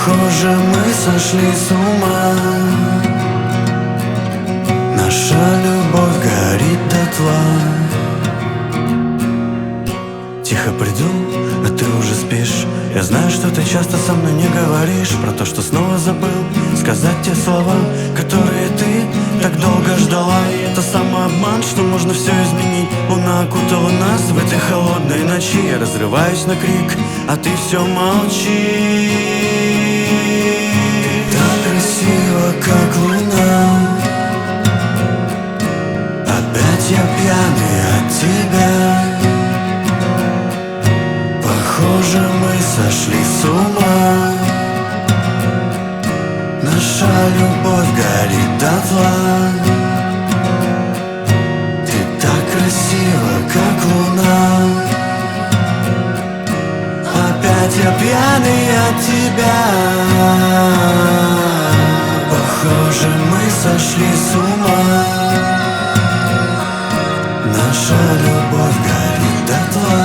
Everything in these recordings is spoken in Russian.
Похоже, мы сошли с ума. Наша любовь горит дотла. Тихо приду, а ты уже спишь. Я знаю, что ты часто со мной не говоришь про то, что снова забыл сказать те слова, которые ты так долго ждала. И это самообман, что можно все изменить. Луна окутала нас в этой холодной ночи. Я разрываюсь на крик, а ты все молчишь. Так красиво, как луна. Опять я пьяный от тебя. Похоже, мы сошли с ума. Наша любовь горит дотла. Ты так красива, как луна. Опять я пьяный от тебя. Похоже, мы сошли с ума. Наша любовь горит дотла.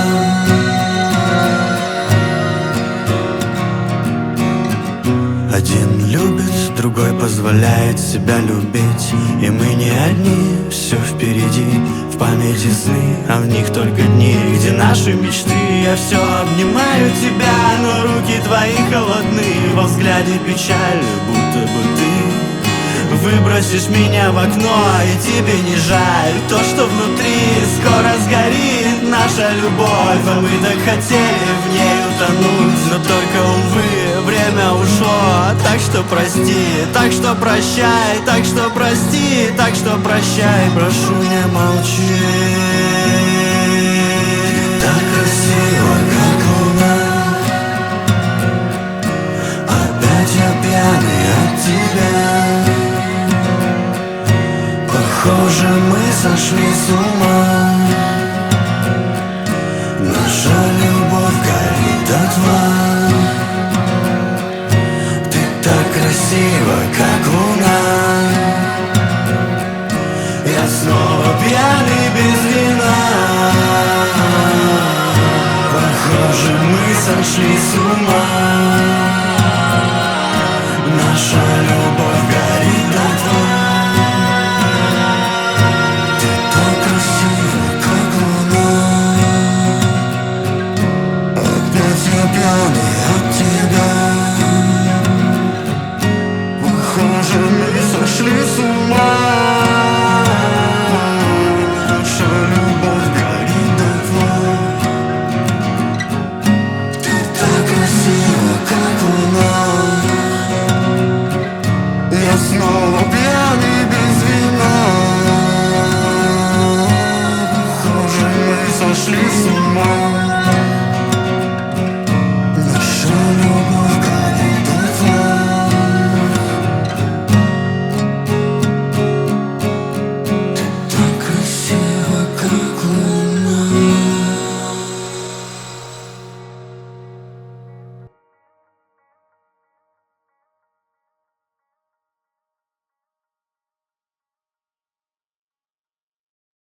Один любит, другой позволяет себя любить. И мы не одни, все впереди. В памяти сны, а в них только дни, где наши мечты. Я все обнимаю тебя, но руки твои холодны. Во взгляде печаль, будто бы ты выбросишь меня в окно, и тебе не жаль то, что внутри скоро сгорит наша любовь. А мы так хотели в ней утонуть, но только, увы, время ушло. Так что прости, так что прощай, так что прости, так что прощай. Прошу, не молчи. Так красиво, как луна. Опять я пьяный от тебя. Похоже, мы сошли с ума. Наша любовь горит дотла. Ты так красива, как луна. Я снова пьяный без вина. Похоже, мы сошли с ума.